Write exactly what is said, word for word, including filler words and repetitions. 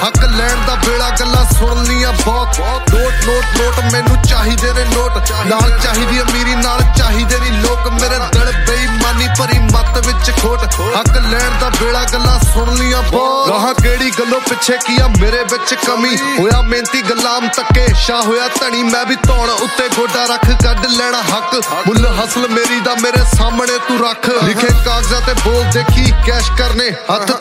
हक लैण दा बेड़ा गल्लां सुन लियां बहुत नोट नोट नोट मैनू चाहिदे ने नोट नाल चाहिदी अमीरी नाल चाहिदे नी लोक मेरे दिल बेईमानी भरी मत विच खोट हक लैण दा बेड़ा गल्लां सुन लियां बहुत गाहां केड़ी गल्लों पिछे किया मेरे विच कमी होया मेहनती गुलाम तके शाह होया धनी मैं भी धौण उत्ते गोडा रख कढ लैणा हक मुल हसल मेरी दा मेरे सामने तू रख लिखे कागजां ते बोल देखी कैश करने हथ